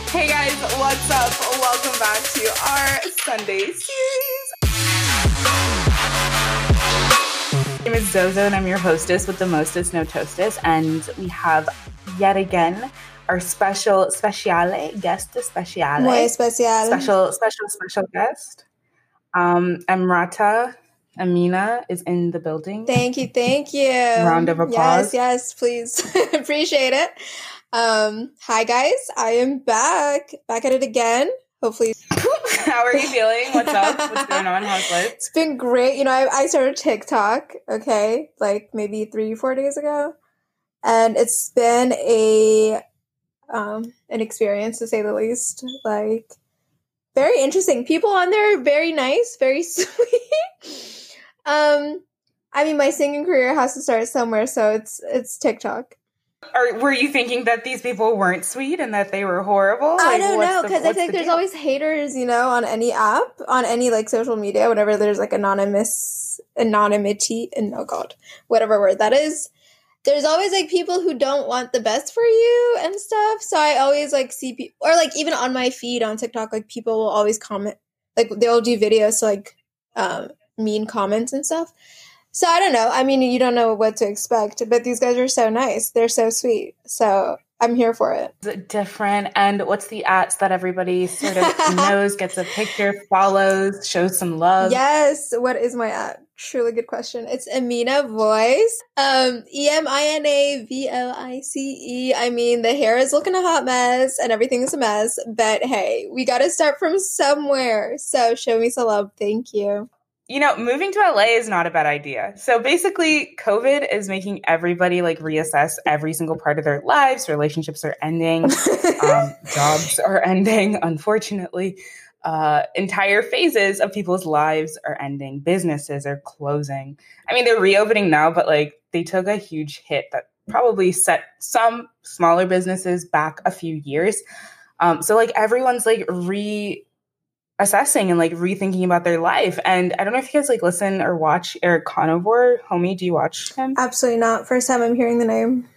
Hey guys, what's up? Welcome back to our Sunday series. My name is Zozo and I'm your hostess with the mostest, no toastest. And we have yet again our special guest speciale. Muy especial. Special guest. Amrata Amina is in the building. Thank you. Round of applause. Yes, please. Appreciate it. Hi guys, I am back at it again. Hopefully. How are you feeling? What's up? What's going on? How's life? It's been great. You know, I started TikTok, okay, like maybe 3-4 days ago. And it's been an experience to say the least. Like, very interesting. People on there are very nice, very sweet. I mean, my singing career has to start somewhere, so it's TikTok. Or were you thinking that these people weren't sweet and that they were horrible? I don't know, because I think there's always haters, you know, on any app, on any like social media, whenever there's like anonymity, and oh god, whatever word that is. There's always like people who don't want the best for you and stuff. So I always like see people, or like even on my feed on TikTok, like people will always comment, like they'll do videos to like mean comments and stuff. So I don't know. I mean, you don't know what to expect, but these guys are so nice. They're so sweet. So I'm here for it. Is it different? And what's the @s that everybody sort of knows, gets a picture, follows, shows some love? Yes. What is my @? Truly good question. It's Amina Voice. EMINAVOICE. I mean, the hair is looking a hot mess and everything is a mess, but hey, we got to start from somewhere. So show me some love. Thank you. You know, moving to LA is not a bad idea. So basically, COVID is making everybody like reassess every single part of their lives. Relationships are ending. Jobs are ending, unfortunately. Entire phases of people's lives are ending. Businesses are closing. I mean, they're reopening now, but like they took a huge hit that probably set some smaller businesses back a few years. So like everyone's like reassessing and like rethinking about their life. And I don't know if you guys like listen or watch Eric Carnivore. Homie, do you watch him? Absolutely not. First time I'm hearing the name.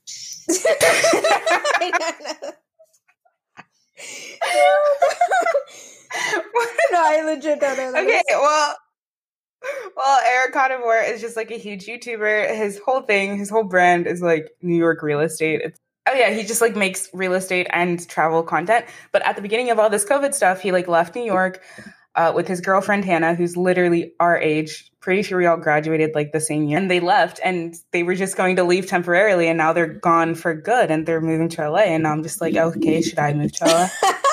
No, I legit don't know that. Okay, well, Eric Carnivore is just like a huge YouTuber. His whole brand is like New York real estate. He just like makes real estate and travel content. But at the beginning of all this COVID stuff, he like left New York with his girlfriend Hannah, who's literally our age. Pretty sure we all graduated like the same year. And they left and they were just going to leave temporarily. And now they're gone for good and they're moving to LA. And I'm just like, okay, should I move to LA?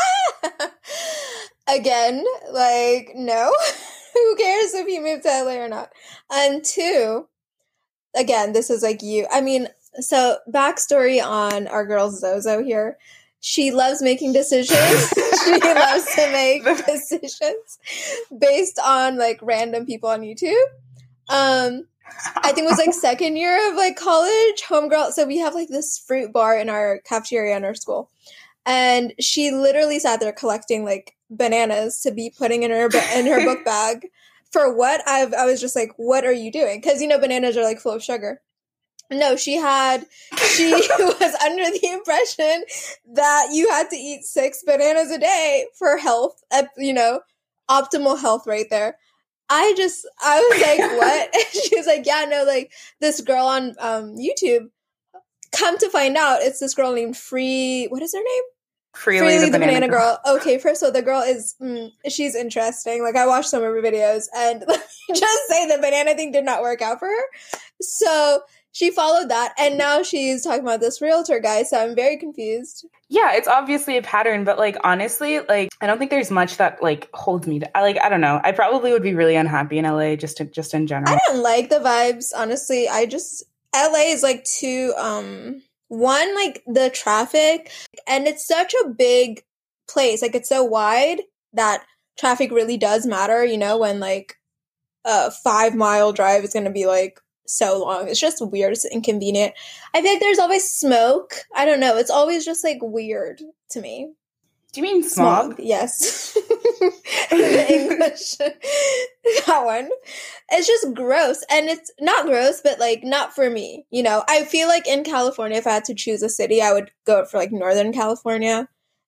Again, like, no. Who cares if you move to LA or not? And two, again, this is like you. I mean, so backstory on our girl Zozo here. She loves making decisions. She loves to make decisions based on like random people on YouTube. I think it was like second year of like college, homegirl. So we have like this fruit bar in our cafeteria in our school. And she literally sat there collecting like bananas to be putting in her book bag. For what? I was just like, what are you doing? Because, you know, bananas are like full of sugar. No, she was under the impression that you had to eat 6 bananas a day for health, you know, optimal health right there. I was like, what? She was like, yeah, no, like this girl on YouTube. Come to find out, it's this girl named what is her name? Freely the Banana Girl. Okay, first of all, the girl is, she's interesting. Like, I watched some of her videos, and let me just say the banana thing did not work out for her. So she followed that, and now she's talking about this realtor guy, so I'm very confused. Yeah, it's obviously a pattern, but like, honestly, like, I don't think there's much that like holds me to, like, I don't know. I probably would be really unhappy in LA just in general. I don't like the vibes, honestly. LA is like too, one, like the traffic, and it's such a big place. Like it's so wide that traffic really does matter, you know, when like a 5-mile drive is going to be like so long. It's just weird. It's inconvenient. I feel like there's always smoke. I don't know. It's always just like weird to me. Do you mean smog? Yes. The English. That one. It's just gross. And it's not gross, but like not for me. You know, I feel like in California, if I had to choose a city, I would go for like Northern California.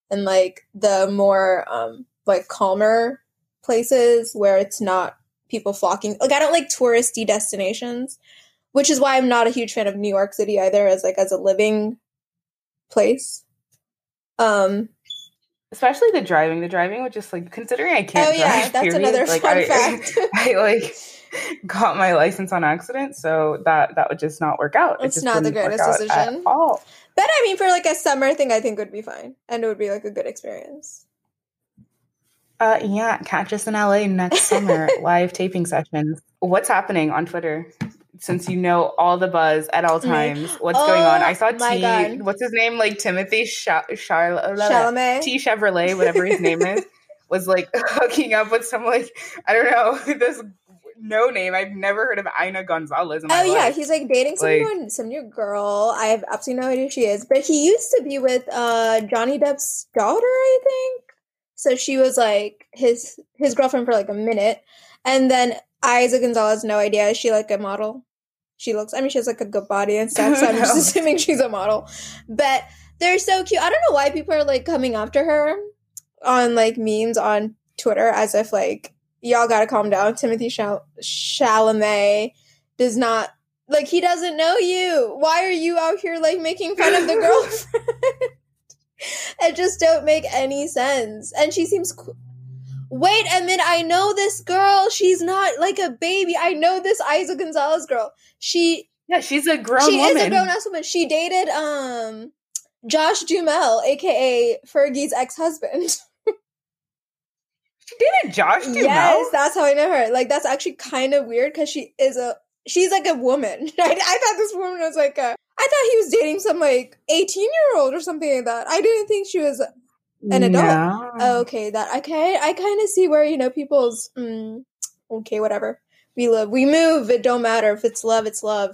and like the more like calmer places where it's not people flocking. Like I don't like touristy destinations, which is why I'm not a huge fan of New York City either as a living place. Especially the driving. The driving would just like, considering I can't drive. That's period, another like, fun fact. I like got my license on accident, so that would just not work out. It's not the greatest decision at all. But I mean, for like a summer thing, I think would be fine, and it would be like a good experience. Yeah, catch us in LA next summer. Live taping sessions. What's happening on Twitter? Since you know all the buzz at all times, what's going on? I saw what's his name? Like Timothy Chalamet. T Chevrolet, whatever his name is, was like hooking up with some like, I don't know, this no name. I've never heard of Aina Gonzalez in my life. Yeah, he's like dating some new girl. I have absolutely no idea who she is, but he used to be with Johnny Depp's daughter, I think. So she was like his girlfriend for like a minute, and then Isa Gonzalez, no idea. Is she like a model? She has like a good body and stuff, so I'm just assuming she's a model. But they're so cute. I don't know why people are like coming after her on like memes on Twitter as if like, y'all gotta calm down. Timothy Chalamet does not, like, he doesn't know you. Why are you out here like making fun of the girlfriend? It just don't make any sense. And she seems wait a minute, I know this girl. She's not like a baby. I know this Isa Gonzalez girl. She's a grown woman. She is a grown-ass woman. She dated Josh Duhamel, aka Fergie's ex-husband. She dated Josh Duhamel? Yes, that's how I know her. Like, that's actually kind of weird because she's like a woman. I thought this woman was like I thought he was dating some like 18-year-old or something like that. I didn't think she was an adult. No. Okay, I kind of see where, you know, people's okay, whatever. We move, it don't matter. If it's love, it's love.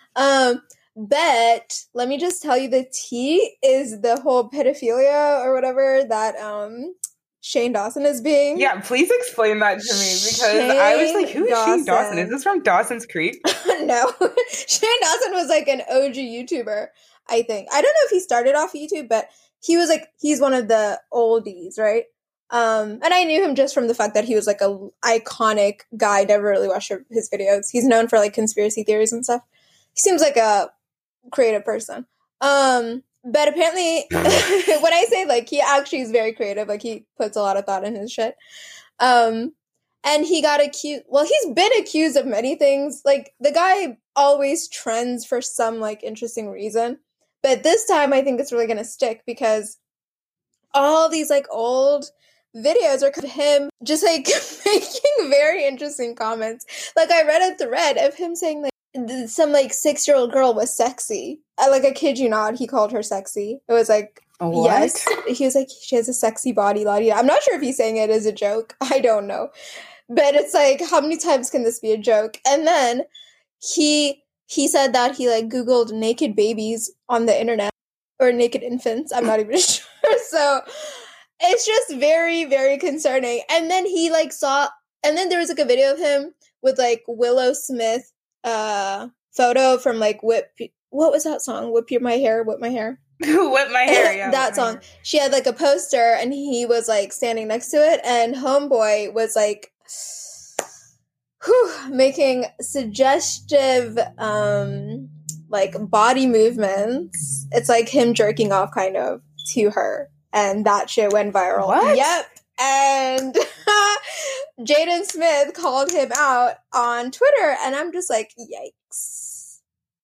But let me just tell you, the tea is the whole pedophilia or whatever that Shane Dawson is being. Yeah, please explain that to me, because I was like, who is Shane Dawson? Is this from Dawson's Creek? No. Shane Dawson was like an OG YouTuber, I think. I don't know if he started off YouTube, but he was like, he's one of the oldies, right? And I knew him just from the fact that he was like a iconic guy. I never really watched his videos. He's known for like conspiracy theories and stuff. He seems like a creative person. But apparently, when I say like, he actually is very creative, like he puts a lot of thought in his shit. And he got accused, well, he's been accused of many things. Like, the guy always trends for some like interesting reason. But this time I think it's really going to stick because all these like old videos are of him just like making very interesting comments. Like, I read a thread of him saying like some like 6-year-old girl was sexy. I kid you not, he called her sexy. It was like, what? Yes. He was like, she has a sexy body, la. I'm not sure if he's saying it as a joke. I don't know. But it's like, how many times can this be a joke? And then he said that he like Googled naked babies on the internet, or naked infants. I'm not even sure. So it's just very, very concerning. And then he like and then there was like a video of him with like Willow Smith photo from like what was that song? Whip my hair. Whip my hair, yeah. That song. She had like a poster and he was like standing next to it, and homeboy was like making suggestive like body movements. It's like him jerking off kind of to her, and that shit went viral. What? Yep. And Jaden Smith called him out on Twitter, and I'm just like, yikes.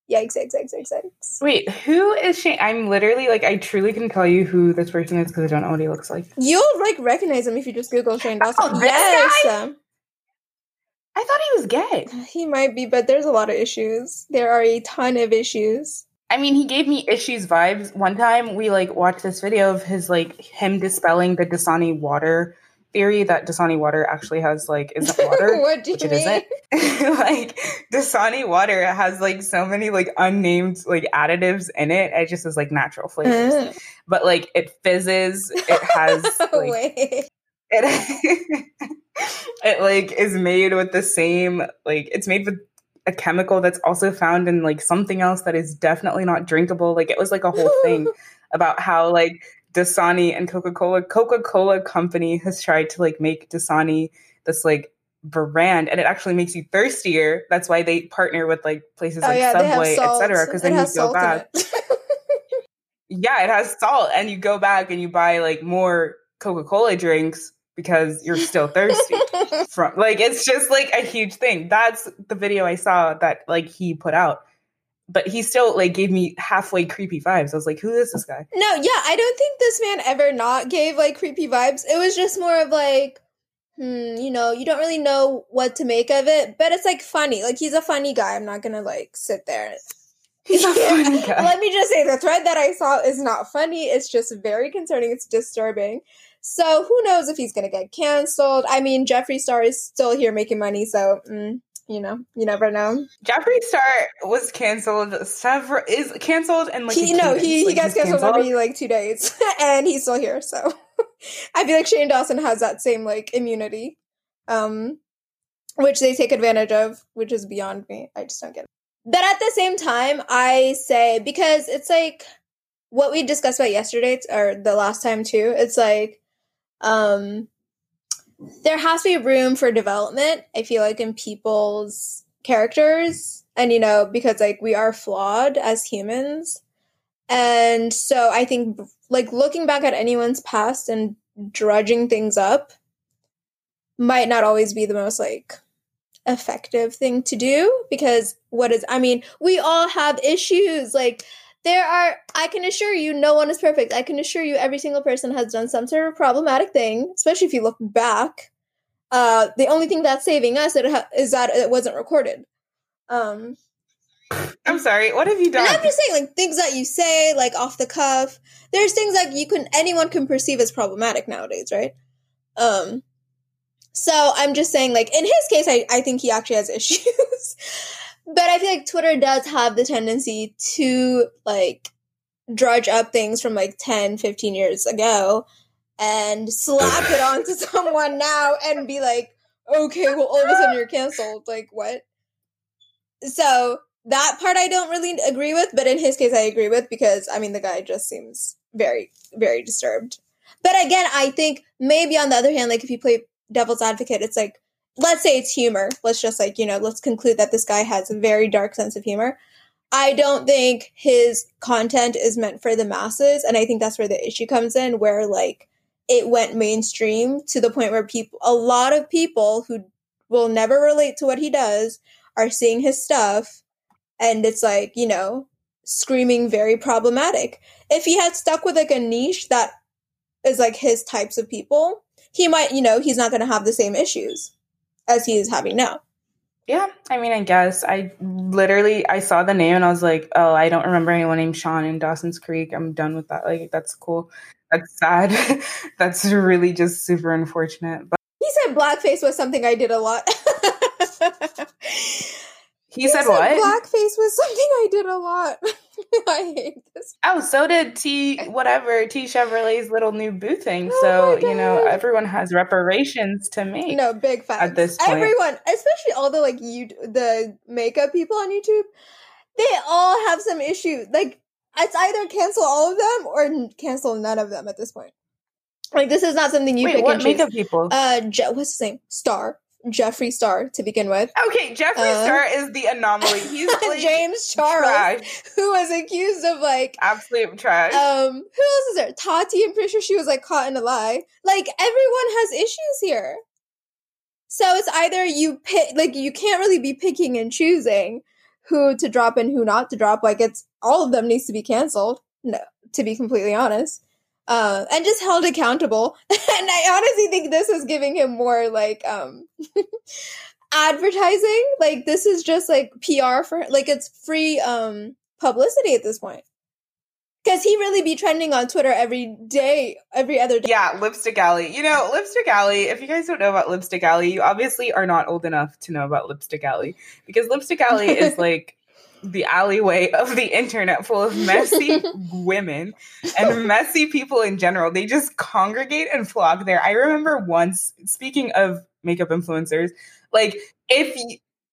Wait, who is Shane? I'm literally like, I truly can tell you who this person is because I don't know what he looks like. You'll like recognize him if you just Google Shane Dawson. Oh, yes. Guy? I thought he was gay. He might be, but there's a lot of issues. There are a ton of issues. I mean, he gave me issues vibes. One time we like watched this video of his like him dispelling the Dasani water theory that Dasani water actually has like isn't water. What do you mean? It isn't. Like, Dasani water has like so many like unnamed like additives in it. It just is like natural flavors. But like it fizzes. It has like it like is made with the same like it's made with a chemical that's also found in like something else that is definitely not drinkable. Like, it was like a whole thing about how like Dasani and Coca-Cola. Coca-Cola company has tried to like make Dasani this like brand, and it actually makes you thirstier. That's why they partner with like places like Subway, etc. Because then you go back. Yeah, it has salt, and you go back and you buy like more Coca-Cola drinks because you're still thirsty. From like, it's just like a huge thing. That's the video I saw that like he put out. But he still like gave me halfway creepy vibes. I was like, who is this guy? No, yeah, I don't think this man ever not gave like creepy vibes. It was just more of like, you know, you don't really know what to make of it, but it's like funny. Like he's a funny guy. I'm not gonna like sit there. He's a funny guy. Let me just say the thread that I saw is not funny. It's just very concerning. It's disturbing. So who knows if he's gonna get canceled? I mean, Jeffree Star is still here making money, so. You know, you never know. Jeffree Star was canceled. Is canceled and like he gets canceled every like 2 days, and he's still here. So I feel like Shane Dawson has that same like immunity, which they take advantage of, which is beyond me. I just don't get it. But at the same time, I say because it's like what we discussed about yesterday or the last time too. It's like, there has to be room for development, I feel like, in people's characters. And, you know, because, like, we are flawed as humans. And so I think, like, looking back at anyone's past and drudging things up might not always be the most, like, effective thing to do. Because we all have issues. Like, I can assure you, no one is perfect. I can assure you every single person has done some sort of problematic thing, especially if you look back. The only thing that's saving us is that it wasn't recorded. I'm sorry, what have you done? And I'm just saying, like, things that you say, like, off the cuff. There's things like anyone can perceive as problematic nowadays, right? So I'm just saying, like, in his case, I think he actually has issues. But I feel like Twitter does have the tendency to, like, drudge up things from, like, 10, 15 years ago and slap it onto someone now and be like, okay, well, all of a sudden you're canceled. Like, what? So that part I don't really agree with, but in his case I agree with because, I mean, the guy just seems very, very disturbed. But again, I think maybe on the other hand, like, if you play devil's advocate, it's like, let's say it's humor. Let's just like, you know, let's conclude that this guy has a very dark sense of humor. I don't think his content is meant for the masses. And I think that's where the issue comes in, where like it went mainstream to the point where a lot of people who will never relate to what he does are seeing his stuff. And it's like, you know, screaming very problematic. If he had stuck with like a niche that is like his types of people, he might, you know, he's not going to have the same issues as he is having now. Yeah, I mean, I guess I saw the name and I was like, oh, I don't remember anyone named Sean in Dawson's Creek. I'm done with that. Like, that's cool. That's sad. That's really just super unfortunate. But he said blackface was something I did a lot. He said what? Blackface was something I did a lot. I hate this. Oh, so did T Chevrolet's little new booth thing. So, you know, everyone has reparations to make. No, big facts. At this point. Everyone, especially all the, like, the makeup people on YouTube, they all have some issue. Like, it's either cancel all of them or cancel none of them at this point. Like, this is not something you pick and choose. What makeup people? What's his name? Jeffree Star to begin with. Okay, Jeffree Star is the anomaly. He's like James Charles, trash. Who was accused of like absolute trash. Who else is there? Tati, I'm pretty sure she was like caught in a lie. Like everyone has issues here. So it's either you pick, like you can't really be picking and choosing who to drop and who not to drop. Like it's all of them needs to be canceled. No, to be completely honest. And just held accountable. And I honestly think this is giving him more like advertising. Like this is just like PR for like it's free publicity at this point. Because he really be trending on Twitter every day, every other day. Yeah, Lipstick Alley. You know, Lipstick Alley, if you guys don't know about Lipstick Alley, you obviously are not old enough to know about Lipstick Alley. Because Lipstick Alley is like the alleyway of the internet full of messy women and messy people in general. They just congregate and flock there. I remember once, speaking of makeup influencers, like if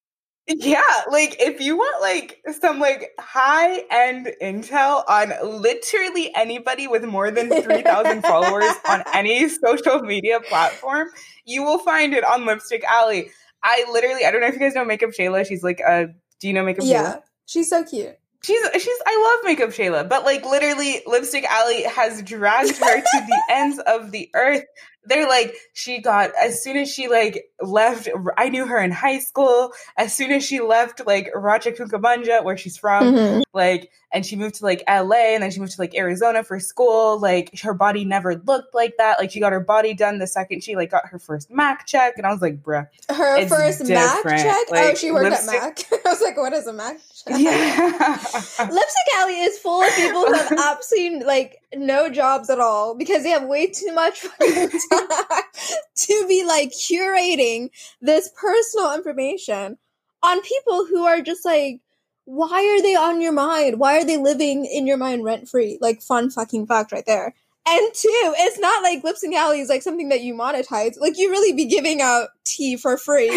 Yeah, like if you want like some like high end intel on literally anybody with more than 3,000 followers on any social media platform, you will find it on Lipstick Alley. I don't know if you guys know Makeup Shayla. She's like do you know Makeup Shayla? Yeah, she's so cute. She's I love Makeup Shayla, but like literally Lipstick Alley has dragged her to the ends of the earth. They're like, she got, as soon as she like left, I knew her in high school. As soon as she left like Racha Cucamonga, where she's from, like, and she moved to like LA and then she moved to like Arizona for school, like her body never looked like that. Like she got her body done the second she like got her first MAC check. And I was like, bruh. Her first MAC check? Like, oh, she worked at MAC. I was like, what is a MAC check? Yeah. Lipstick Alley is full of people who have absolutely like no jobs at all because they have way too much fucking time to be like curating this personal information on people who are just like, why are they on your mind? Why are they living in your mind rent free? Like, fun fucking fact right there. And two, it's not like Lipstick Alley is like something that you monetize. Like, you really be giving out tea for free.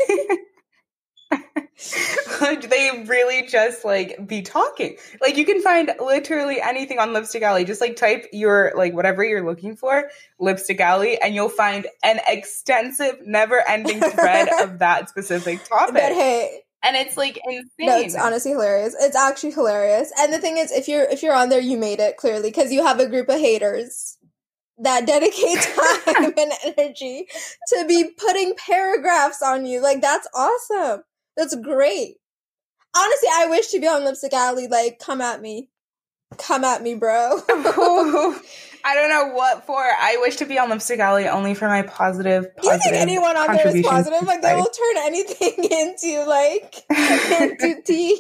They really just like be talking. Like you can find literally anything on Lipstick Alley. Just like type your like whatever you're looking for, Lipstick Alley, and you'll find an extensive, never-ending thread of that specific topic. But hey, and it's like insane. No, it's honestly hilarious. It's actually hilarious. And the thing is, if you're on there, you made it clearly because you have a group of haters that dedicate time and energy to be putting paragraphs on you. Like, that's awesome. That's great. Honestly, I wish to be on Lipstick Alley. Like, come at me. Come at me, bro. I don't know what for. I wish to be on Lipstick Alley only for my positive You think anyone on there is positive? Like, they will turn anything into, like, into tea.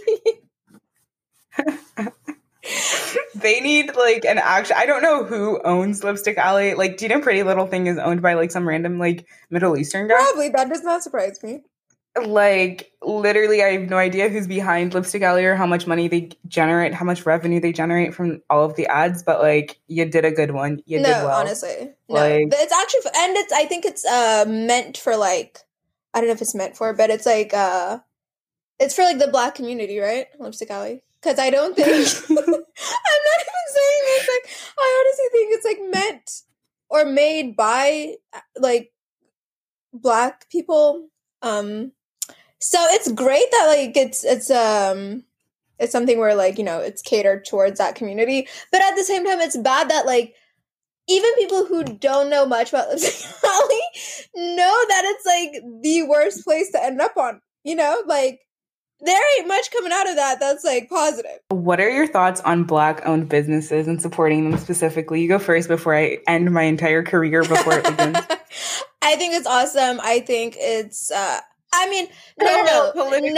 They need, like, an actual... I don't know who owns Lipstick Alley. Like, do you know Pretty Little Thing is owned by, like, some random, like, Middle Eastern guy? Probably. That does not surprise me. Like, literally, I have no idea who's behind Lipstick Alley or how much money they generate, how much revenue they generate from all of the ads, but, like, you did a good one. You did well. Honestly. Like, no. It's actually, and it's, I think it's meant for, like, I don't know if it's meant for, but it's, like, it's for, like, the Black community, right? Lipstick Alley. Because I don't think, I'm not even saying this, like, I honestly think it's, like, meant or made by, like, Black people, so it's great that like it's something where like, you know, it's catered towards that community, but at the same time it's bad that like even people who don't know much about Lipstick Alley know that it's like the worst place to end up on, you know, like there ain't much coming out of that that's like positive. What are your thoughts on Black owned businesses and supporting them specifically? You go first before I end my entire career before it begins. I think it's awesome. I think it's I mean, no.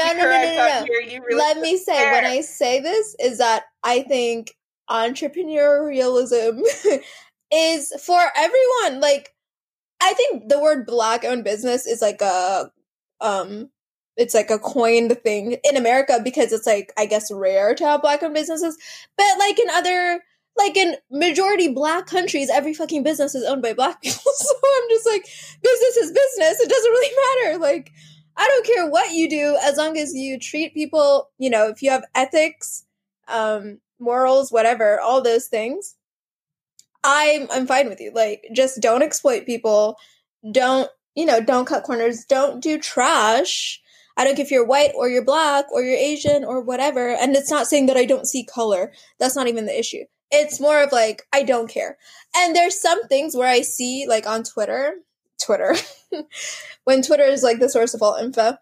Let me say, when I say this, is that I think entrepreneurialism is for everyone. Like, I think the word Black-owned business is like it's like a coined thing in America because it's like, I guess, rare to have Black-owned businesses. But like in other, like in majority Black countries, every fucking business is owned by Black people. So I'm just like, business is business. It doesn't really matter. Like, I don't care what you do as long as you treat people, you know, if you have ethics, morals, whatever, all those things, I'm fine with you. Like, just don't exploit people. Don't cut corners. Don't do trash. I don't care if you're white or you're Black or you're Asian or whatever. And it's not saying that I don't see color. That's not even the issue. It's more of like, I don't care. And there's some things where I see like on Twitter, when Twitter is like the source of all info,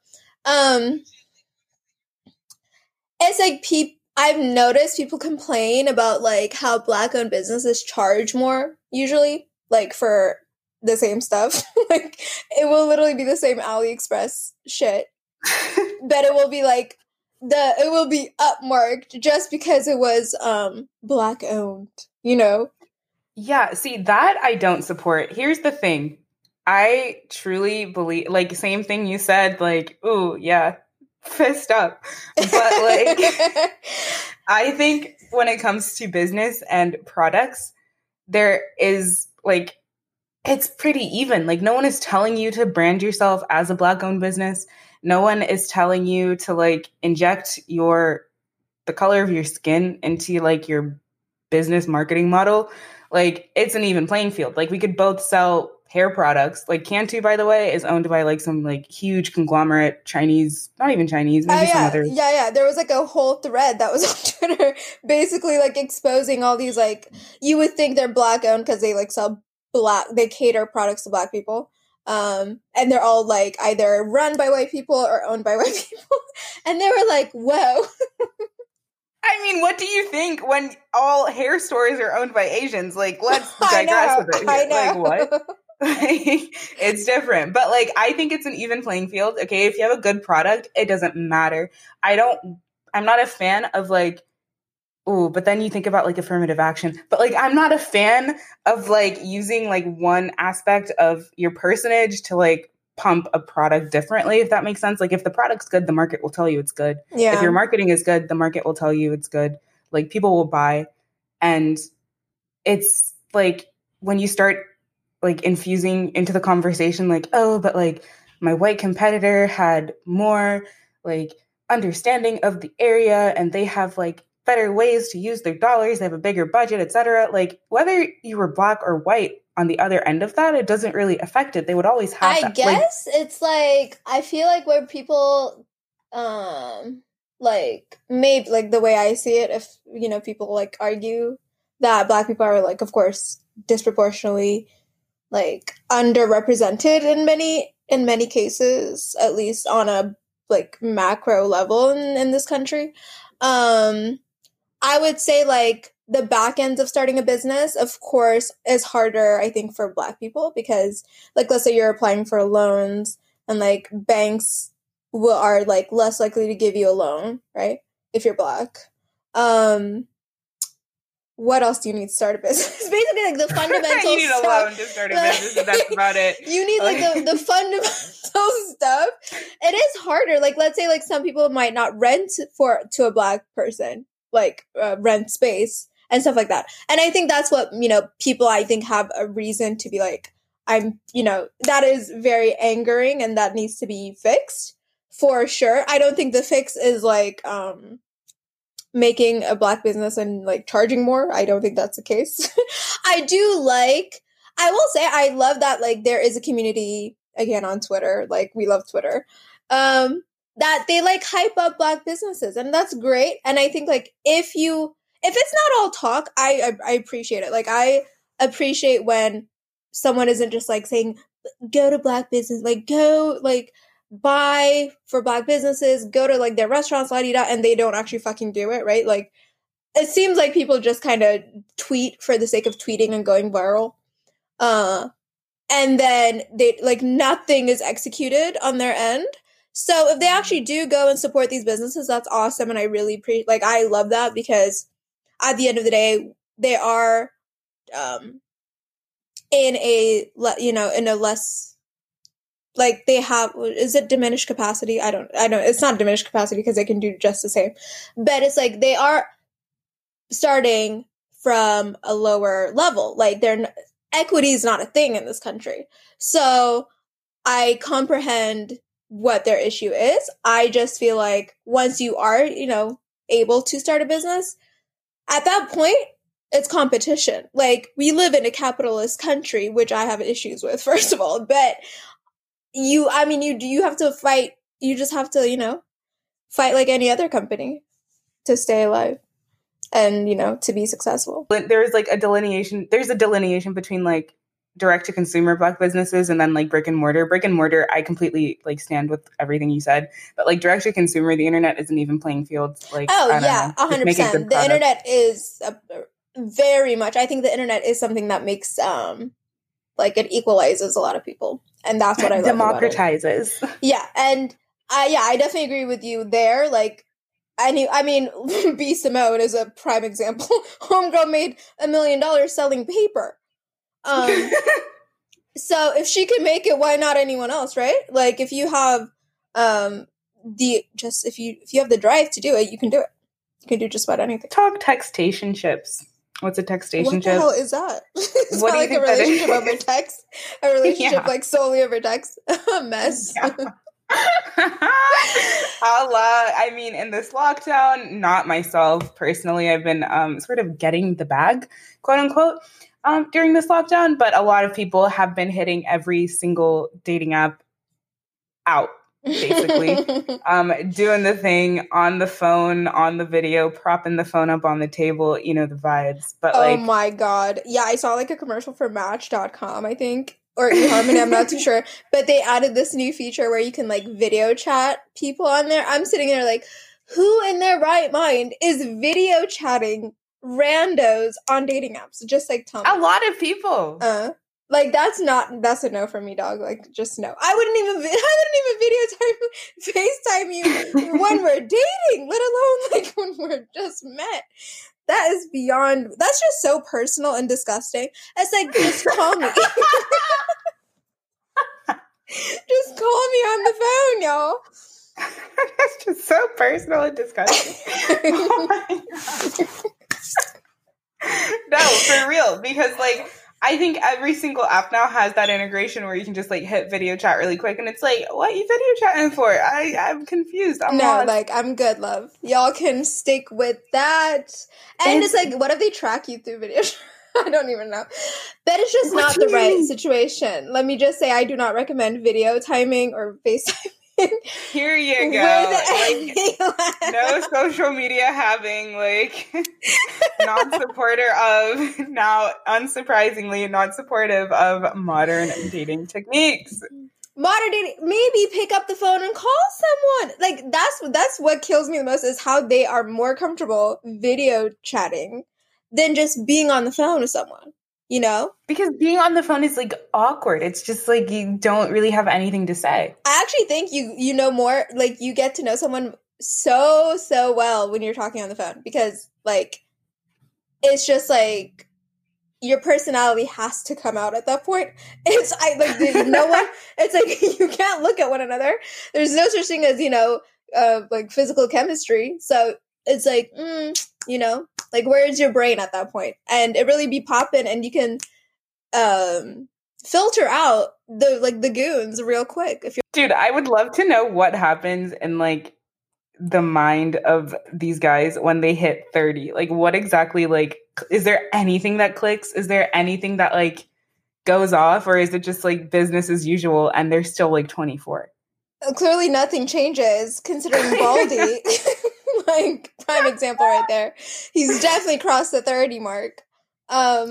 it's like I've noticed people complain about like how Black-owned businesses charge more usually, like for the same stuff. Like it will literally be the same AliExpress shit, but it will be like it will be upmarked just because it was Black-owned, you know? Yeah, see, that I don't support. Here's the thing. I truly believe, like, same thing you said, like, ooh, yeah, fist up. But, like, I think when it comes to business and products, there is, like, it's pretty even. Like, no one is telling you to brand yourself as a Black owned business. No one is telling you to like inject the color of your skin into like your business marketing model. Like, it's an even playing field. Like, we could both sell hair products. Like, Cantu, by the way, is owned by like some like huge conglomerate Chinese, not even Chinese, maybe some other. Yeah. There was like a whole thread that was on Twitter basically like exposing all these, like, you would think they're Black owned because they like sell they cater products to Black people. And they're all like either run by white people or owned by white people. And they were like, whoa. I mean, what do you think when all hair stores are owned by Asians? Like, let's digress with it. I know. Like, what? It's different. But like, I think it's an even playing field. Okay, if you have a good product, it doesn't matter. I'm not a fan of like, ooh, but then you think about like affirmative action. But like, I'm not a fan of like using like one aspect of your personage to like pump a product differently, if that makes sense. Like, if the product's good, the market will tell you it's good. Yeah. If your marketing is good, the market will tell you it's good. Like, people will buy. And it's like, when you start like infusing into the conversation, like, oh, but like my white competitor had more like understanding of the area and they have like better ways to use their dollars, they have a bigger budget, etc. Like, whether you were Black or white on the other end of that, it doesn't really affect it. They would always have that. I guess like, it's like, I feel like where people like, maybe like the way I see it, if you know, people like argue that Black people are like, of course, disproportionately like underrepresented in many cases, at least on a like macro level in this country. I would say like the back ends of starting a business, of course, is harder, I think, for Black people, because like, let's say you're applying for loans and like banks are like less likely to give you a loan, right? If you're Black. What else do you need to start a business? Basically, like the fundamental you need a loan to start a business, and that's about it. You need like the fundamental stuff. It is harder. Like, let's say like some people might not rent to a Black person, like rent space and stuff like that. And I think that's what, you know, people I think have a reason to be like, you know, that is very angering and that needs to be fixed for sure. I don't think the fix is like, making a Black business and like charging more. I don't think that's the case. I will say I love that like there is a community again on Twitter, like we love Twitter, that they like hype up Black businesses, and that's great. And I think like if it's not all talk, I appreciate it. Like, I appreciate when someone isn't just like saying go to Black business, like go like buy for Black businesses, go to like their restaurants, and they don't actually fucking do it, right? Like, it seems like people just kind of tweet for the sake of tweeting and going viral. And then they like nothing is executed on their end. So if they actually do go and support these businesses, that's awesome. And I really I love that, because at the end of the day, they are in a less, like, they have, is it diminished capacity? I don't, it's not diminished capacity because they can do just the same. But it's like they are starting from a lower level. Like, equity is not a thing in this country. So I comprehend what their issue is. I just feel like once you are, able to start a business, at that point, it's competition. Like, we live in a capitalist country, which I have issues with, first of all, but you have to fight. You just have to, fight like any other company to stay alive and, to be successful. There's like a delineation between like direct to consumer Black businesses and then like brick and mortar. I completely like stand with everything you said, but like direct to consumer, the internet is an even playing field. Like, 100%. The internet is very much, I think the internet is something that makes, like, it equalizes a lot of people. And that's what I love democratizes. About it. Yeah. And I definitely agree with you there. Like, B. Simone is a prime example. Homegirl made $1 million selling paper. So if she can make it, why not anyone else, right? Like, if you have if you have the drive to do it, you can do it. You can do just about anything. Talk textation ships. What's a textationship? What the hell is that? It's What not do you like a think that relationship is? over text. A relationship Yeah. like solely over text. A mess. Yeah. I mean, in this lockdown, not myself personally, I've been sort of getting the bag, quote unquote, during this lockdown, but a lot of people have been hitting every single dating app out, basically. Doing the thing on the phone, on the video, propping the phone up on the table, you know, the vibes. But Oh like, my god. Yeah, I saw like a commercial for Match.com, I think. Or eHarmony, I'm not too sure. But they added this new feature where you can like video chat people on there. I'm sitting there like, who in their right mind is video chatting randos on dating apps? Just like tell me. a lot of people. Like that's a no for me, dog. Like just no. I wouldn't even FaceTime you when we're dating, let alone like when we're just met. That is beyond. That's just so personal and disgusting. It's like just call me. Just call me on the phone, y'all. That's just so personal and disgusting. Oh my God. No, for real. Because like I think every single app now has that integration where you can just like hit video chat really quick, and it's like, what are you video chatting for? I'm confused. I'm lost. Like I'm good, love. Y'all can stick with that. And it's like, what if they track you through video? I don't even know. That is just not the right situation. Let me just say, I do not recommend video timing or FaceTime. Here you go. Like, no social media having, like, non-supporter of, now unsurprisingly, not supportive of modern dating techniques. Modern dating, maybe pick up the phone and call someone. Like, that's what kills me the most is how they are more comfortable video chatting than just being on the phone with someone. You know? Because being on the phone is like awkward. It's just like you don't really have anything to say. I actually think you know more, like you get to know someone so well when you're talking on the phone because like it's just like your personality has to come out at that point. It's there's no one. It's like you can't look at one another. There's no such thing as like physical chemistry. So it's like you know. Like, where's your brain at that point? And it really be popping, and you can filter out the goons real quick. If you're Dude, I would love to know what happens in like the mind of these guys when they hit 30. Like, what exactly? Like, is there anything that clicks? Is there anything that like goes off, or is it just like business as usual and they're still like 24? Clearly, nothing changes considering Baldy. Like, prime example right there. He's definitely crossed the 30 mark. Yo,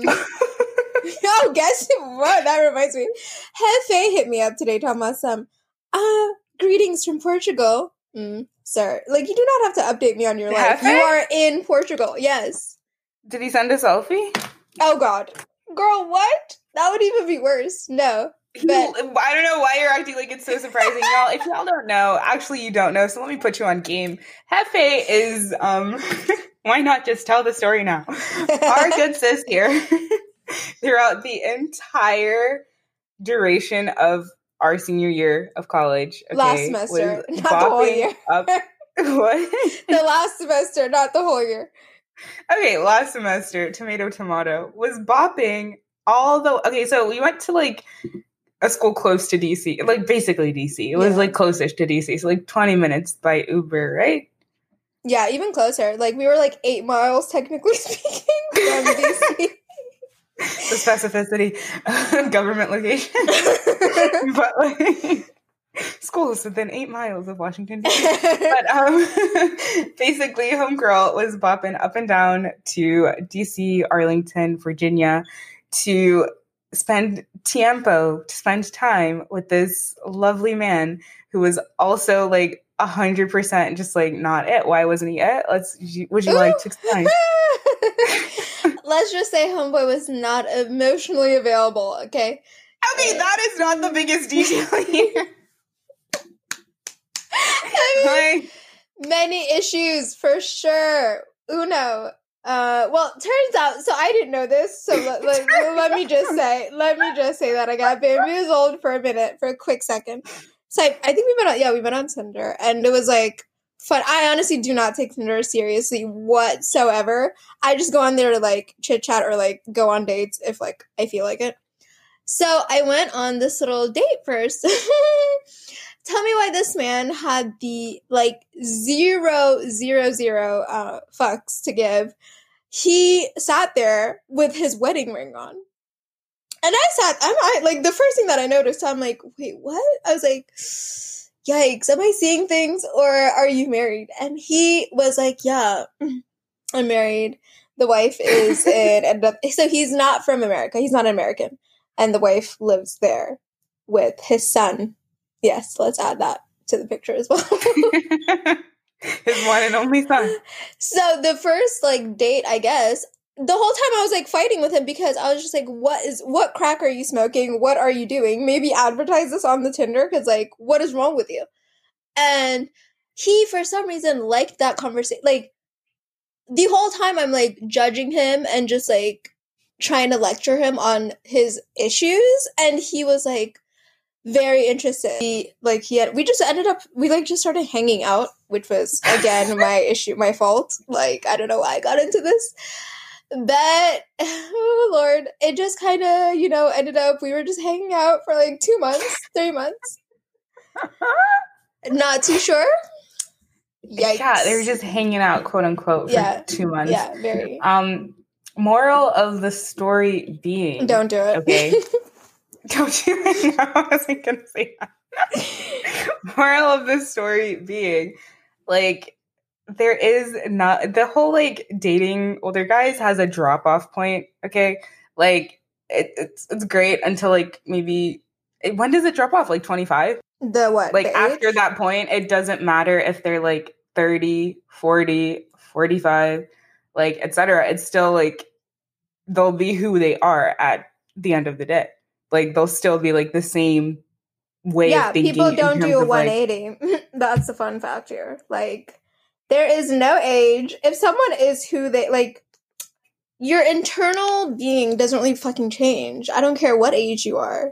guess what? That reminds me. Hefe hit me up today talking about some, greetings from Portugal. Sir, like, you do not have to update me on your life. Hefe? You are in Portugal, yes. Did he send a selfie? Oh, God. Girl, what? That would even be worse. No. But I don't know why you're acting like it's so surprising, y'all. If y'all don't know, actually you don't know, so let me put you on game. Hefe is, why not just tell the story now? Our good sis here, throughout the entire duration of our senior year of college. Okay, last semester, not the whole year. What? The last semester, not the whole year. Okay, last semester, tomato, was bopping okay, so we went to like a school close to DC, like basically DC. It was like closest to DC, so like 20 minutes by Uber, right? Yeah, even closer. Like we were like 8 miles, technically speaking, from DC. The specificity, government location, but like school is within 8 miles of Washington DC. But basically, homegirl was bopping up and down to DC, Arlington, Virginia, to spend time with this lovely man who was also like 100% just like not it. Why wasn't he it? Would you like to explain? Let's just say homeboy was not emotionally available, okay? Okay, that is not the biggest detail here. I mean, many issues for sure. Uno. Well, turns out, so I didn't know this, so let me just say that I got bamboozled for a quick second. So I think we met on Tinder, and it was like fun. I honestly do not take Tinder seriously whatsoever. I just go on there to like chit chat or like go on dates if like I feel like it. So I went on this little date first. Tell me why this man had the like 000 fucks to give. He sat there with his wedding ring on. And I like the first thing that I noticed, I'm like, wait, what? I was like, yikes, am I seeing things or are you married? And he was like, yeah, I'm married. The wife is so he's not from America. He's not American. And the wife lives there with his son. Yes, let's add that to the picture as well. His one and only son. So the first like date, I guess, the whole time I was like fighting with him because I was just like, what crack are you smoking? What are you doing? Maybe advertise this on the Tinder because like, what is wrong with you? And he, for some reason, liked that conversation. Like the whole time I'm like judging him and just like trying to lecture him on his issues. And he was like very interested. We just started hanging out, which was again my fault. Like, I don't know why I got into this. But, oh Lord, it just kind of, ended up, we were just hanging out for like 2 months, 3 months. Not too sure. Yikes. Yeah, they were just hanging out, quote unquote, for 2 months. Yeah, very. Moral of the story being... Don't do it. Okay. Don't do it now. I wasn't going to say that. Moral of the story being, like... There is not the whole like dating older guys has a drop off point. Okay. Like it's great until like maybe when does it drop off? Like 25? The what? Like the after age? that point, it doesn't matter if they're like 30, 40, 45, like etc. It's still like they'll be who they are at the end of the day. Like they'll still be like the same way of thinking. Yeah, people don't do a 180. That's the fun fact here. Like there is no age. If someone is who they like, your internal being doesn't really fucking change. I don't care what age you are,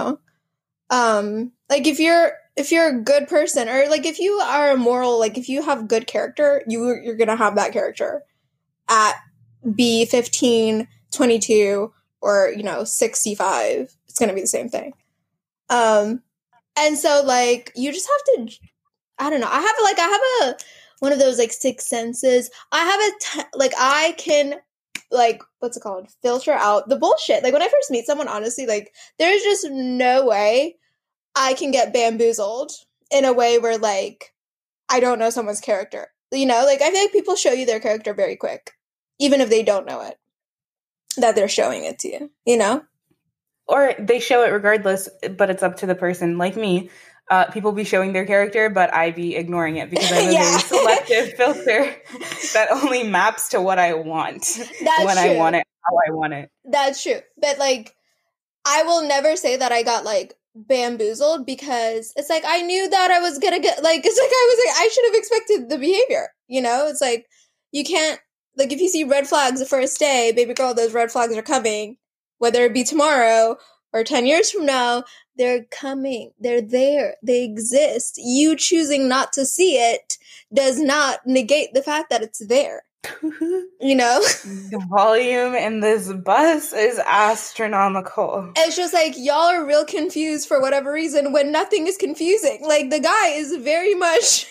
Like if you're a good person or like if you are a moral, like if you have good character, you're gonna have that character at be 15, 22, or 65. It's gonna be the same thing. And so like you just have to. I don't know. I have a one of those like sixth senses. I can like, what's it called? Filter out the bullshit. Like when I first meet someone, honestly, like there's just no way I can get bamboozled in a way where like I don't know someone's character. Like I feel like people show you their character very quick, even if they don't know it, that they're showing it to you, Or they show it regardless, but it's up to the person. Like me. People be showing their character, but I be ignoring it because I have a very selective filter that only maps to what I want. That's true. I want it, how I want it. That's true. But like, I will never say that I got like bamboozled because it's like I knew that I was gonna get like it's like I should have expected the behavior. It's like you can't like if you see red flags the first day, baby girl, those red flags are coming, whether it be tomorrow or 10 years from now. They're coming. They're there. They exist. You choosing not to see it does not negate the fact that it's there. The volume in this bus is astronomical. It's just like y'all are real confused for whatever reason when nothing is confusing. Like the guy is very much...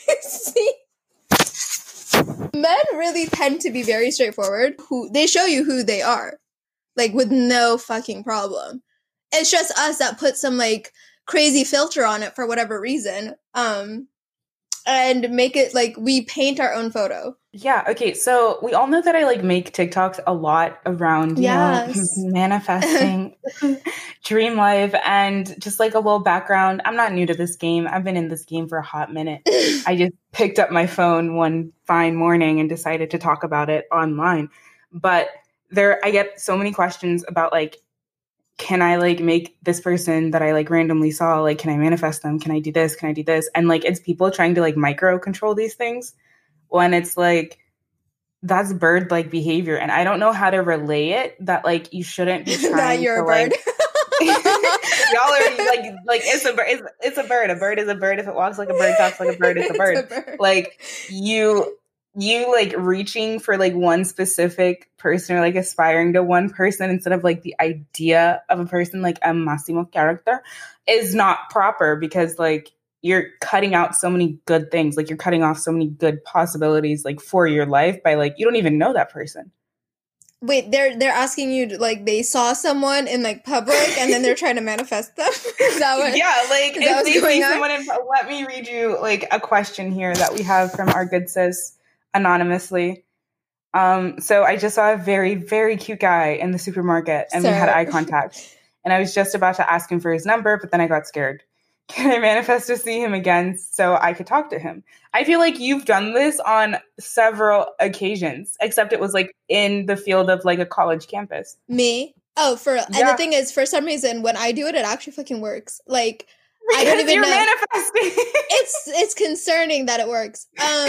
Men really tend to be very straightforward. They show you who they are. Like with no fucking problem. It's just us that put some like crazy filter on it for whatever reason, and make it like we paint our own photo. Yeah. Okay. So we all know that I like make TikToks a lot around manifesting, dream life, and just like a little background. I'm not new to this game. I've been in this game for a hot minute. I just picked up my phone one fine morning and decided to talk about it online. But I get so many questions about like, can I like make this person that I like randomly saw, like, can I manifest them? Can I do this? Can I do this? And like, it's people trying to like micro control these things when it's like, that's bird like behavior. And I don't know how to relay it that like, you shouldn't be trying that you're to a bird. like, y'all are like it's a bird. It's a bird. A bird is a bird. If it walks like a bird, talks like a bird, it's a bird. It's a bird. Like you like reaching for like one specific person or like aspiring to one person instead of like the idea of a person, like a Massimo character, is not proper, because like you're cutting out so many good things. Like you're cutting off so many good possibilities like for your life by like you don't even know that person. Wait, they're asking you to, like, they saw someone in like public and then they're trying to manifest them? Is that what? Yeah, like if they see on? someone let me read you like a question here that we have from our good sis anonymously. So I just saw a very, very cute guy in the supermarket and we had eye contact. And I was just about to ask him for his number, but then I got scared. Can I manifest to see him again so I could talk to him? I feel like you've done this on several occasions, except it was like in the field of like a college campus. Me? Oh, and the thing is, for some reason, when I do it, it actually fucking works. Like, because I don't even know. Manifesting. It's concerning that it works.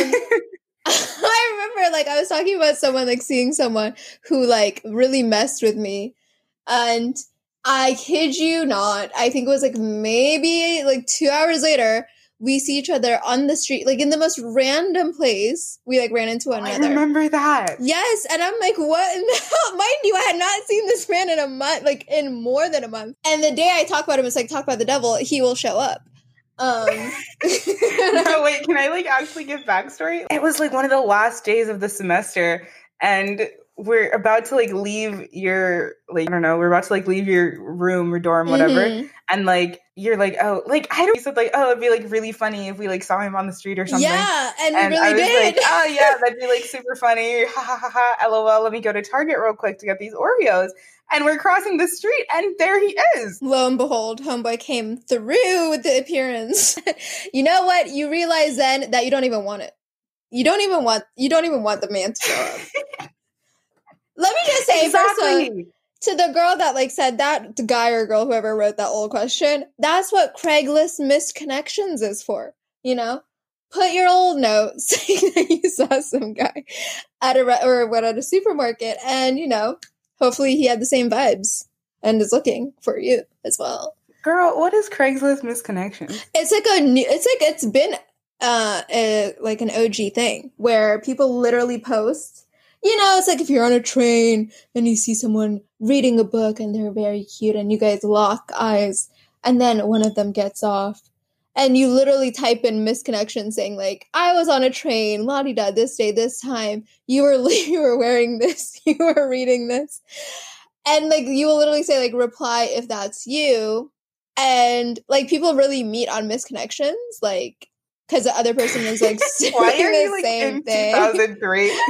I remember, like, I was talking about someone, like, seeing someone who, like, really messed with me. And I kid you not, I think it was, like, maybe, like, 2 hours later, we see each other on the street, like, in the most random place. We, like, ran into one another. I remember that. Yes, and I'm like, what in the hell? Mind you, I had not seen this man in a month, like, in more than a month. And the day I talk about him, it's like, talk about the devil, he will show up. No, wait, can I like actually give backstory? It was like one of the last days of the semester and we're about to like leave your, like, I don't know, we're about to like leave your room or dorm, whatever. And like, you're like, oh, like, I don't, you said like, oh, it'd be like really funny if we like saw him on the street or something. Yeah, and we really I was did. like, oh yeah, that'd be like super funny. Ha ha ha ha. LOL, let me go to Target real quick to get these Oreos. And we're crossing the street, and there he is. Lo and behold, homeboy came through with the appearance. You know what? You realize then that you don't even want it. You don't even want the man to show up. Let me just say, first of all, to the girl that like said that, the guy or girl, whoever wrote that old question, that's what Craigslist missed connections is for. You know, put your old note saying that you saw some guy at a supermarket, and you know. Hopefully he had the same vibes and is looking for you as well. Girl, what is Craigslist misconnection? It's been like an OG thing where people literally post, you know, it's like if you're on a train and you see someone reading a book and they're very cute and you guys lock eyes and then one of them gets off and you literally type in misconnection saying like, I was on a train, la-di-da, this day, this time, you were wearing this, you were reading this. And like, you will literally say like, reply if that's you. And like, people really meet on misconnections, like, because the other person was like, why are you like same in thing. 2003?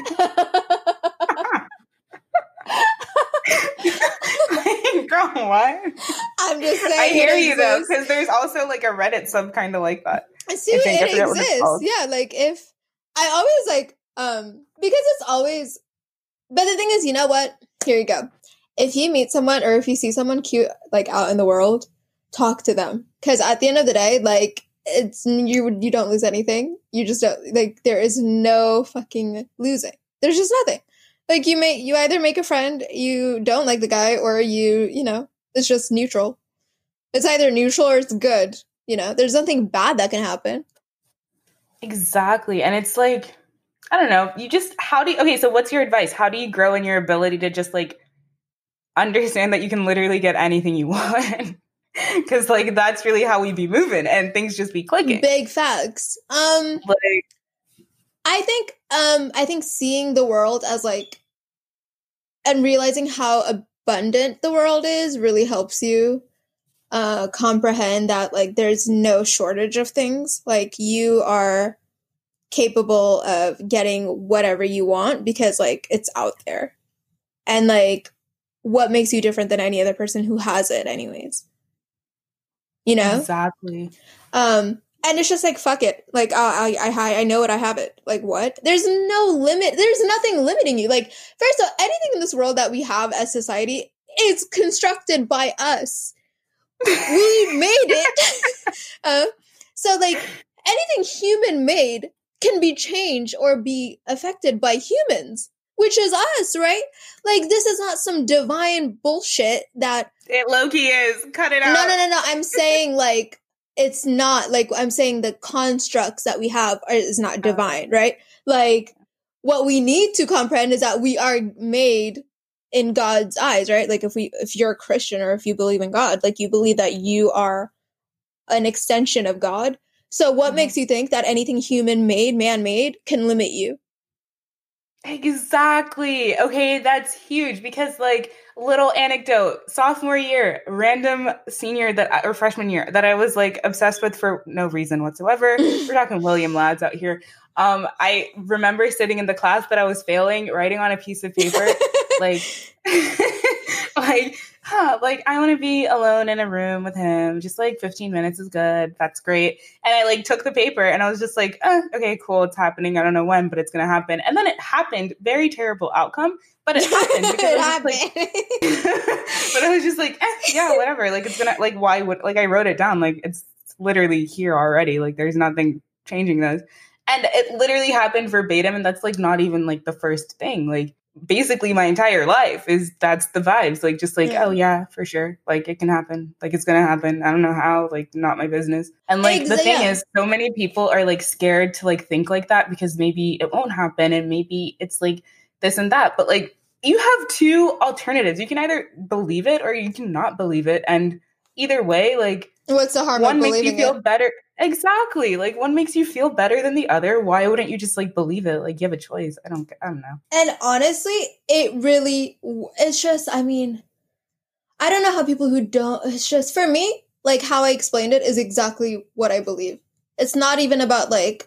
Girl, what? I'm just saying. I hear you though, because there's also like a Reddit sub kind of like that. See, it exists. Yeah, like if I always like because it's always. But the thing is, you know what? Here you go. If you meet someone or if you see someone cute like out in the world, talk to them, because at the end of the day, like it's you don't lose anything. You just don't, like, there is no fucking losing. There's just nothing. Like you either make a friend, you don't like the guy, or you know, it's just neutral. It's either neutral or it's good. You know, there's nothing bad that can happen. Exactly. And it's like, I don't know, okay, so what's your advice? How do you grow in your ability to just like understand that you can literally get anything you want? Because like, that's really how we be moving and things just be clicking. Big facts. I think seeing the world as like, and realizing how abundant the world is really helps you comprehend that like there's no shortage of things. Like you are capable of getting whatever you want because like it's out there. And like what makes you different than any other person who has it anyways? You know? Exactly. And it's just like, fuck it. Like, I know it, I have it. Like, what? There's no limit. There's nothing limiting you. Like, first of all, anything in this world that we have as society is constructed by us. We made it. So, like, anything human made can be changed or be affected by humans. which is us, right? Like, this is not some divine bullshit that it low-key is. Cut it out. No. I'm saying, like, it's not, like, I'm saying the constructs that we have is not divine, right? Like, what we need to comprehend is that we are made in God's eyes, right? Like, if you're a Christian or if you believe in God, like, you believe that you are an extension of God. So what makes you think that anything human-made, man-made, can limit you? Exactly. Okay, that's huge because, like, little anecdote, sophomore year, random senior or freshman year that I was, like, obsessed with for no reason whatsoever. We're talking William Lads out here. I remember sitting in the class that I was failing, writing on a piece of paper, like, like, I want to be alone in a room with him. Just like 15 minutes is good. That's great. And I like took the paper and I was just like, okay, cool. It's happening. I don't know when, but it's going to happen. And then it happened. Very terrible outcome, but it happened. Because it happened. But I was just like, yeah, whatever. Like, it's going to, like, why would, like, I wrote it down. Like, it's literally here already. Like, there's nothing changing those. And it literally happened verbatim. And that's like not even like the first thing. Like, basically my entire life that's the vibes, like, just like, oh yeah, for sure, like, it can happen, like, it's gonna happen, I don't know how, like, not my business. And like the thing is, so many people are like scared to like think like that because maybe it won't happen and maybe it's like this and that, but like, you have two alternatives. You can either believe it or you can not believe it, and either way, like, what's the harm one of makes you believing feel it? better. Exactly. Like, one makes you feel better than the other. Why wouldn't you just like believe it? Like, you have a choice. I don't know. And honestly, it's just, I mean, I don't know how people who don't, it's just, for me, like, how I explained it is exactly what I believe. It's not even about like,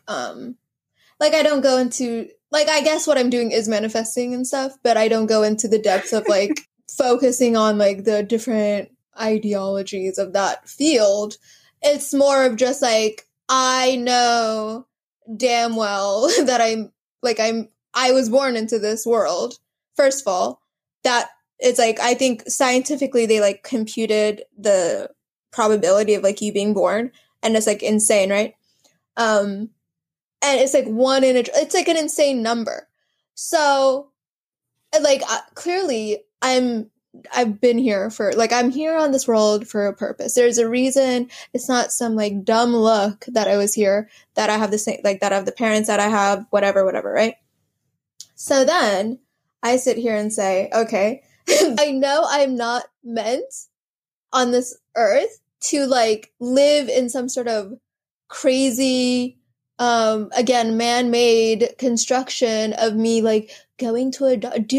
I don't go into, like, I guess what I'm doing is manifesting and stuff, but I don't go into the depths of like focusing on like the different ideologies of that field. It's more of just like, I know damn well that I was born into this world. First of all, that it's like, I think scientifically they like computed the probability of like you being born, and it's like insane, right? And it's like it's like an insane number. So like, clearly I've been here for, like, I'm here on this world for a purpose. There's a reason. It's not some, like, dumb luck that I was here, that I have the same, like, that I have the parents that I have, whatever, right? So then I sit here and say, okay, I know I'm not meant on this earth to, like, live in some sort of crazy, again, man-made construction of me, like, going to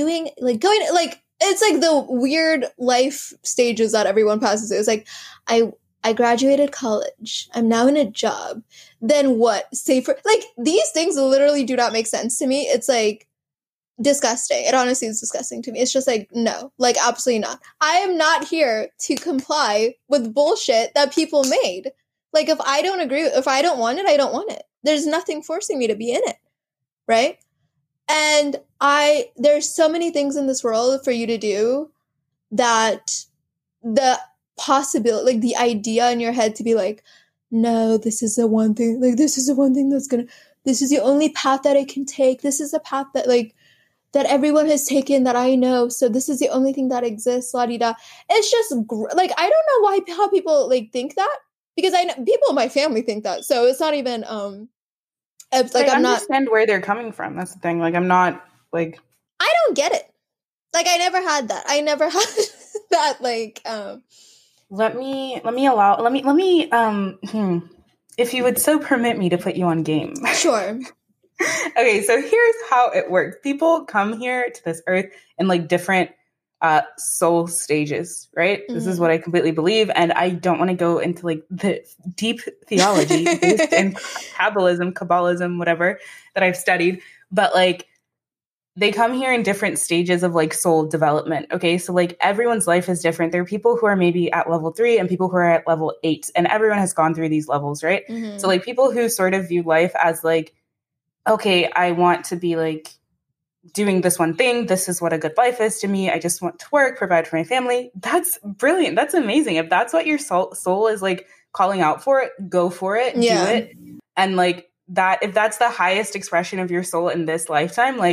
it's like the weird life stages that everyone passes through. It's like, I graduated college. I'm now in a job. Then what? Like, these things literally do not make sense to me. It's like disgusting. It honestly is disgusting to me. It's just like, no, like, absolutely not. I am not here to comply with bullshit that people made. Like, if I don't agree, if I don't want it, I don't want it. There's nothing forcing me to be in it. Right? And there's so many things in this world for you to do that the possibility, like the idea in your head to be like, no, this is the one thing, like, this is the one thing this is the only path that I can take. This is the path that, like, that everyone has taken that I know. So this is the only thing that exists, la-di-da. It's just, like, I don't know how people, like, think that, because I know people in my family think that. So it's not even, like, I understand where they're coming from. That's the thing. Like, I'm not, like, I don't get it. Like, I never had that. I never had that, like, let me, if you would so permit me to put you on game. Sure. Okay, so here's how it works. People come here to this earth in, like, different soul stages, right? Mm-hmm. This is what I completely believe, and I don't want to go into, like, the deep theology based in Kabbalism, whatever, that I've studied, but, like, they come here in different stages of, like, soul development. Okay, so, like, everyone's life is different. There are people who are maybe at level 3 and people who are at level 8, and everyone has gone through these levels, right? Mm-hmm. So, like, people who sort of view life as, like, okay, I want to be, like, doing this one thing. This is what a good life is to me. I just want to work, provide for my family. That's brilliant. That's amazing. If that's what your soul is, like, calling out for, go for it, do it. And, like, that, if that's the highest expression of your soul in this lifetime, like,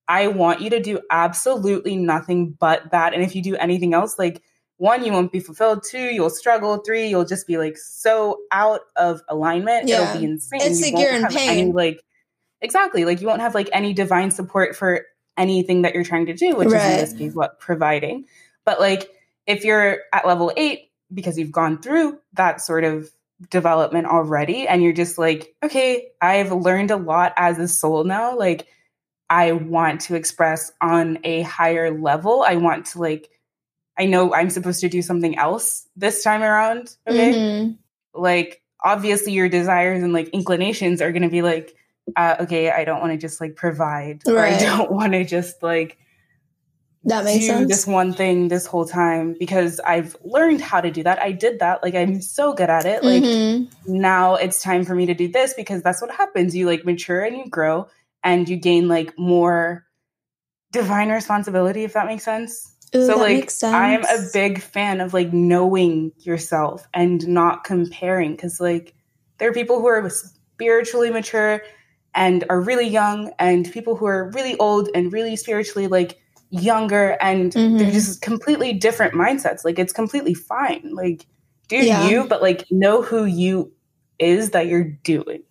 I want you to do absolutely nothing but that. And if you do anything else, like, 1, you won't be fulfilled. 2, you'll struggle. 3, you'll just be like so out of alignment. Yeah. It'll be insane. It's you like won't you're in have pain. any like, exactly. Like, you won't have like any divine support for anything that you're trying to do, which is in this case what providing. But like, if you're at level 8, because you've gone through that sort of development already, and you're just like, okay, I've learned a lot as a soul now. Like, I want to express on a higher level. I want to like, I know I'm supposed to do something else this time around. Okay. Mm-hmm. Like, obviously your desires and like inclinations are going to be like, okay, I don't want to just like provide, or I don't want to just like that makes do sense. this one thing this whole time, because I've learned how to do that. I did that. Like, I'm so good at it. Like, now it's time for me to do this, because that's what happens. You like mature and you grow and you gain like more divine responsibility, if that makes sense. Ooh, so that like, makes sense. I'm a big fan of like knowing yourself and not comparing, because like, there are people who are spiritually mature and are really young, and people who are really old and really spiritually like younger, and they're just completely different mindsets. Like, it's completely fine. Like, do you, but like, know who you is that you're doing.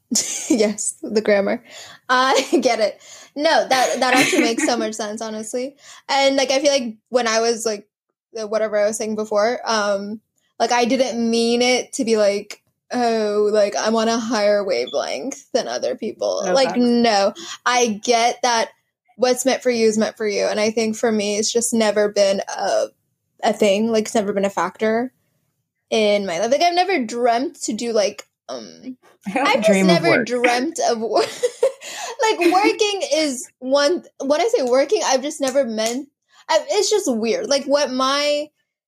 Yes, the grammar. I get it. No, that actually makes so much sense, honestly. And like, I feel like when I was like, whatever I was saying before, like, I didn't mean it to be like, oh, like, I'm on a higher wavelength than other people. No, like, no, I get that what's meant for you is meant for you. And I think for me, it's just never been a thing. Like, it's never been a factor in my life. Like, I've never dreamt to do like, I've just never dreamt of like, working is one. When I say working, I've just never meant. It's just weird. Like, what my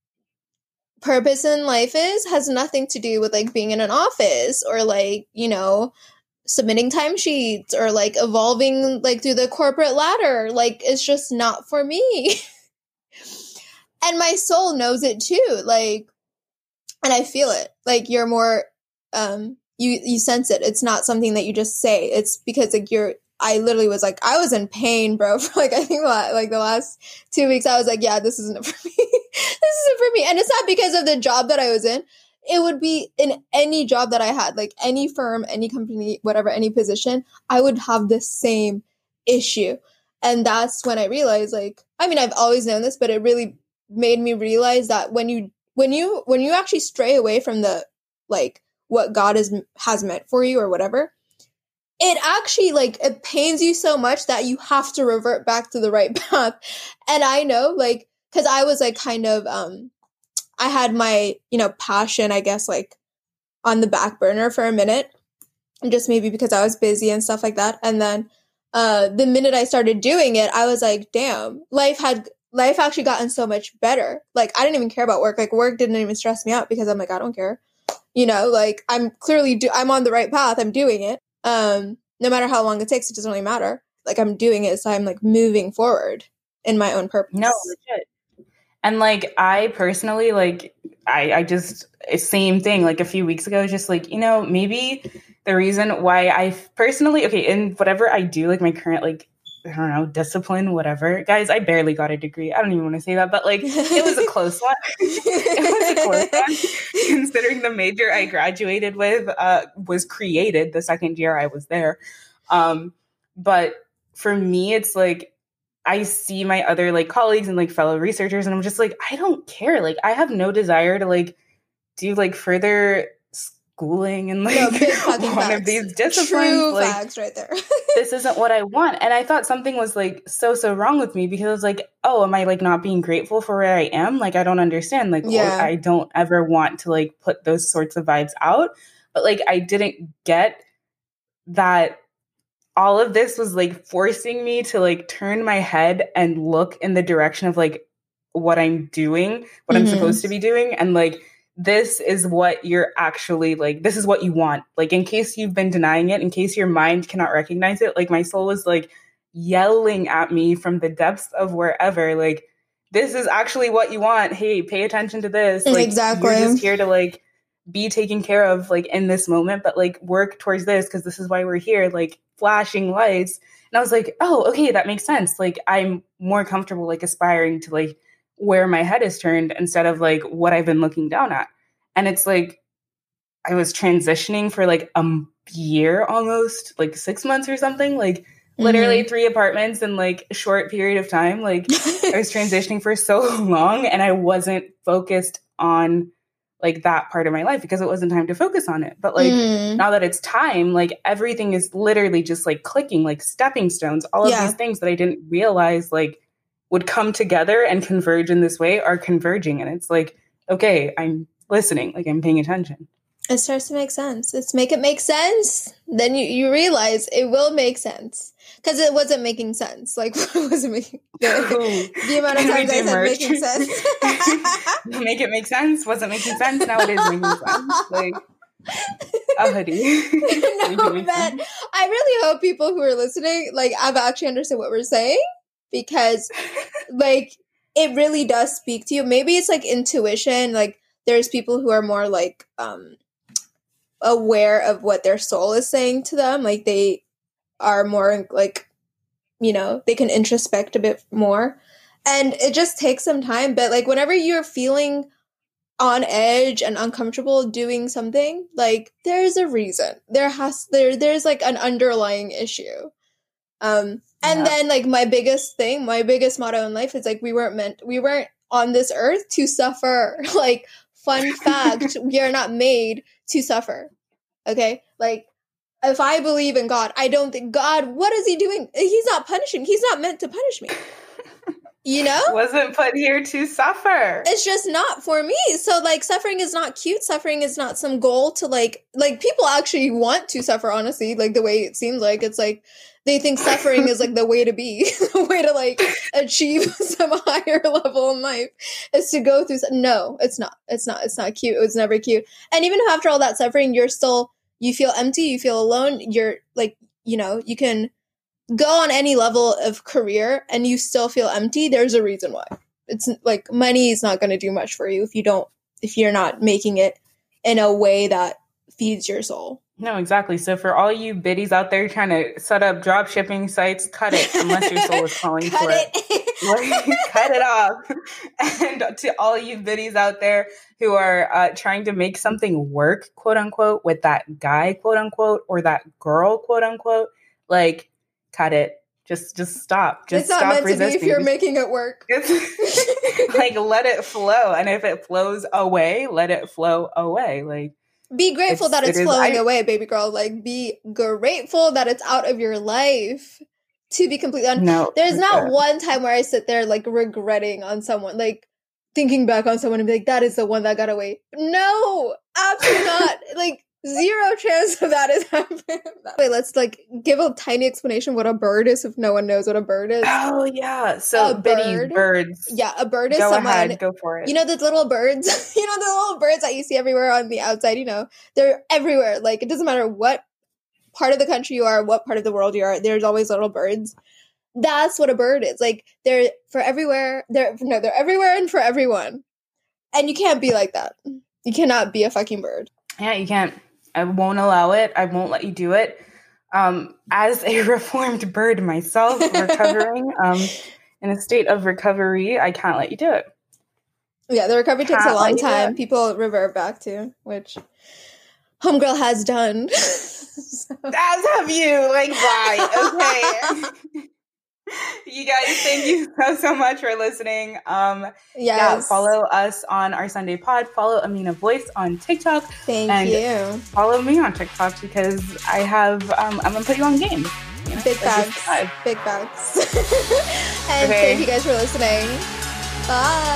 purpose in life has nothing to do with like being in an office, or like, you know, submitting timesheets, or like evolving like through the corporate ladder. Like, it's just not for me. And my soul knows it too. Like, and I feel it. Like, you're more you sense it. It's not something that you just say. It's because like I literally was like, I was in pain, bro, for like, I think like the last 2 weeks. I was like, yeah, this isn't for me. This isn't for me. And it's not because of the job that I was in. It would be in any job that I had, like any firm, any company, whatever, any position, I would have the same issue. And that's when I realized, like, I mean, I've always known this, but it really made me realize that when you actually stray away from the, like, what God has meant for you or whatever, it actually, like, it pains you so much that you have to revert back to the right path. And I know, like, because I was like kind of, I had my, you know, passion, I guess, like on the back burner for a minute, just maybe because I was busy and stuff like that. And then the minute I started doing it, I was like, damn, life actually gotten so much better. Like, I didn't even care about work. Like, work didn't even stress me out, because I'm like, I don't care. You know, like, I'm clearly I'm on the right path. I'm doing it. No matter how long it takes, it doesn't really matter. Like, I'm doing it, so I'm like moving forward in my own purpose. No, legit. And like, I personally, like, I just, same thing. Like, a few weeks ago, just like, you know, maybe the reason why I personally, okay, in whatever I do, like my current, like, I don't know, discipline, whatever. Guys, I barely got a degree. I don't even want to say that, but like, it was a close one. It was a close one, considering the major I graduated with was created the second year I was there. But for me, it's like, I see my other like colleagues and like fellow researchers, and I'm just like, I don't care. Like, I have no desire to like do like further schooling and like one of these disciplines. True like, facts right there. This isn't what I want. And I thought something was like so wrong with me, because I was like, oh, am I like not being grateful for where I am? Like, I don't understand. Like, I don't ever want to like put those sorts of vibes out. But like, I didn't get that all of this was like forcing me to like turn my head and look in the direction of like what I'm doing, what I'm supposed to be doing. And like, this is what you're actually like, this is what you want. Like, in case you've been denying it, in case your mind cannot recognize it, like my soul was like yelling at me from the depths of wherever, like, this is actually what you want. Hey, pay attention to this. Like, exactly. You're just here to like be taken care of like in this moment, but like work towards this, because this is why we're here, like flashing lights. And I was like, oh, okay, that makes sense. Like, I'm more comfortable, like, aspiring to, like, where my head is turned instead of, like, what I've been looking down at. And it's like, I was transitioning for, like, a year almost, like 6 months or something, like, literally 3 apartments in, like, a short period of time. Like, I was transitioning for so long, and I wasn't focused on, like, that part of my life because it wasn't time to focus on it. But, like, now that it's time, like, everything is literally just, like, clicking, like, stepping stones. All of these things that I didn't realize, like, would come together and converge in this way are converging. And it's like, okay, I'm listening, like, I'm paying attention. It starts to make sense. It's make it make sense. Then you realize it will make sense. Because it wasn't making sense. Like, it wasn't making the amount of times I said making sense. Make it make sense. Wasn't making sense. Now it is making sense. Like, a hoodie. No, man. I really hope people who are listening, like, I've actually understood what we're saying. Because, like, it really does speak to you. Maybe it's, like, intuition. Like, there's people who are more, like, aware of what their soul is saying to them. Like, they are more, like, you know, they can introspect a bit more. And it just takes some time. But, like, whenever you're feeling on edge and uncomfortable doing something, like, there's a reason. There's like an underlying issue. And then, like, my biggest motto in life is, like, we weren't on this earth to suffer. Like, fun fact, we are not made to suffer. Okay? Like, if I believe in God, I don't think God, what is he doing? He's not punishing. He's not meant to punish me. You know? Wasn't put here to suffer. It's just not for me. So, like, suffering is not cute. Suffering is not some goal to, like, people actually want to suffer, honestly, like, the way it seems like. It's like, they think suffering is, like, the way to be, the way to, like, achieve some higher level in life is to go through. No, it's not. It's not cute. It was never cute. And even after all that suffering, you feel empty, you feel alone. You're, like, you know, you can go on any level of career and you still feel empty. There's a reason why. It's like, money is not going to do much for you if you're not making it in a way that feeds your soul. No, exactly. So for all you biddies out there trying to set up drop shipping sites, cut it unless your soul is calling for it. Cut it off. And to all you biddies out there who are trying to make something work, quote unquote, with that guy, quote unquote, or that girl, quote unquote, like, cut it. Just stop. Just stop resisting. It's not meant to be if you're making it work. Like, let it flow. And if it flows away, let it flow away. Like, be grateful that it's flowing away, baby girl. Like, be grateful that it's out of your life. To be completely honest, no, there's not one time where I sit there, like, regretting on someone, like, thinking back on someone and be like, that is the one that got away. No, absolutely not. Like, zero chance of that is happening. Wait, let's, like, give a tiny explanation what a bird is if no one knows what a bird is. Oh, yeah. So, birds. Yeah, a bird is someone. Go ahead, go for it. You know, the little birds? You know, the little birds that you see everywhere on the outside, you know? They're everywhere. Like, it doesn't matter what part of the country you are, what part of the world you are, there's always little birds. That's what a bird is. Like, they're for everywhere. They're everywhere and for everyone. And you can't be like that. You cannot be a fucking bird. Yeah, you can't. I won't allow it. I won't let you do it. As a reformed bird myself, recovering in a state of recovery, I can't let you do it. Yeah, the recovery takes a long time. People revert back to, which homegirl has done. So. As have you. Like, bye. Okay. You guys, thank you so much for listening. Yes. Yeah, follow us on our Sunday pod. Follow Amina Voice on TikTok. Thank you. Follow me on TikTok because I have, I'm going to put you on game. You know? Big facts. Big facts. And thank you guys for listening. Bye.